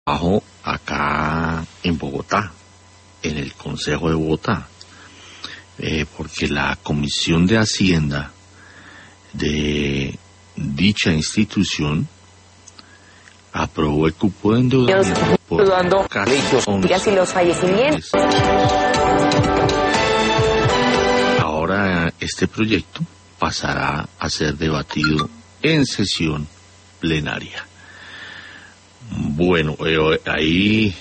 trabajo acá en Bogotá, en el Consejo de Bogotá, porque la Comisión de Hacienda de dicha institución aprobó el cupo de endeudamiento por casi 11 los fallecimientos. Ahora este proyecto pasará a ser debatido en sesión plenaria. Bueno, ahí